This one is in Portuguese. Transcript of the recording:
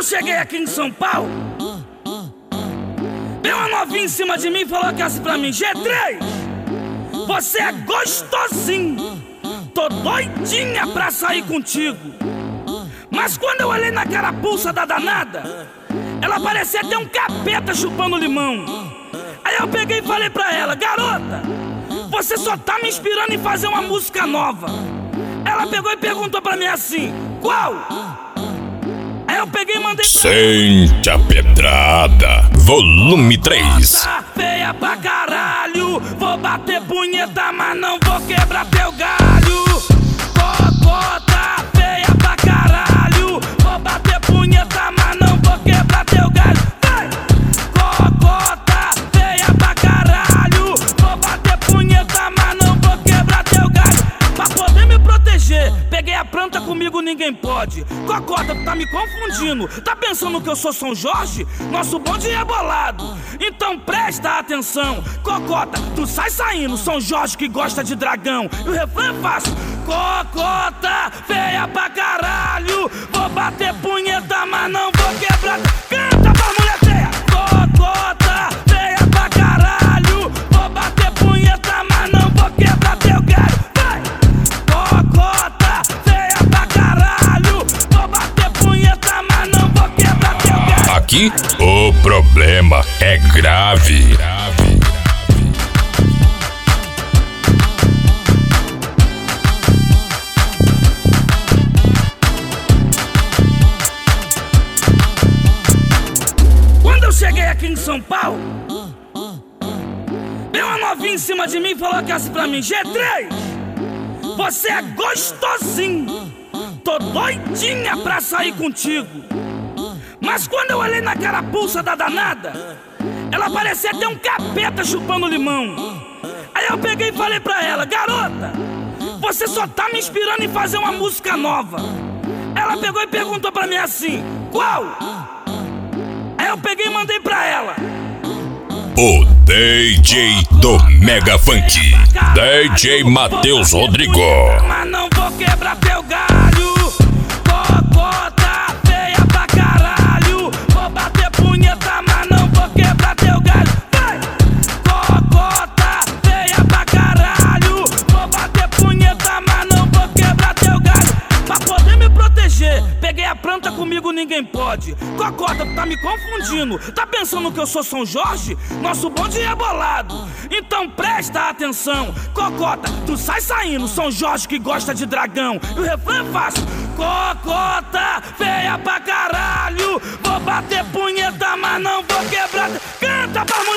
eu cheguei aqui em São Paulo, veio uma novinha em cima de mim e falou que assim pra mim: G3, você é gostosinho, tô doidinha pra sair contigo. Mas quando eu olhei na carapuça da danada, ela parecia até um capeta chupando limão. Aí eu peguei e falei pra ela: garota, você só tá me inspirando em fazer uma música nova. Ela pegou e perguntou pra mim assim: qual? Aí eu peguei e mandei pra Sente a Pedrada, volume 3. feia pra caralho, vou bater punheta, mas não vou quebrar teu galho. Cocota, feia pra caralho, vou bater punheta, mas não vou quebrar teu galho. Vai! Cocota, feia pra caralho, vou bater punheta, mas não vou quebrar teu galho. Pra poder me proteger, peguei a planta, comigo ninguém pode. Cocota, tu tá me confundindo, tá pensando que eu sou São Jorge? Nosso bonde é bolado, então presta atenção. Cocota, tu sai saindo, São Jorge que gosta de dragão. E o refrão é fácil: cocota, feia pra caralho, vou bater punheta, mas não vou quebrar. Canta pra mulher feia. Cocota, feia pra caralho, vou bater punheta, mas não vou quebrar teu galho. Vai! Cocota, feia pra caralho, vou bater punheta, mas não vou quebrar teu galho. Aqui o problema é grave. Quando eu cheguei aqui em São Paulo, veio uma novinha em cima de mim e falou que assim pra mim: G3, você é gostosinho, tô doidinha pra sair contigo. Mas quando eu olhei na carapuça da danada, ela parecia até um capeta chupando limão. Aí eu peguei e falei pra ela: garota, você só tá me inspirando em fazer uma música nova. Ela pegou e perguntou pra mim assim: qual? Aí eu peguei e mandei pra ela: O DJ do Mega Funk, DJ Matheus Rodrigo. mas não vou quebrar teu galho. Cocota, feia pra caralho, vou bater punheta, mas não vou quebrar teu galho. Vai! Cocota, feia pra caralho, vou bater punheta, mas não vou quebrar teu galho. Pra poder me proteger, peguei a planta, comigo ninguém pode. Cocota, tu tá me confundindo, tá pensando que eu sou São Jorge? Nosso bonde é bolado, então presta atenção. Cocota, tu sai saindo, São Jorge que gosta de dragão. E o refrão é fácil: cocota, feia pra caralho, vou bater punheta, mas não vou quebrar. Canta pra mulher.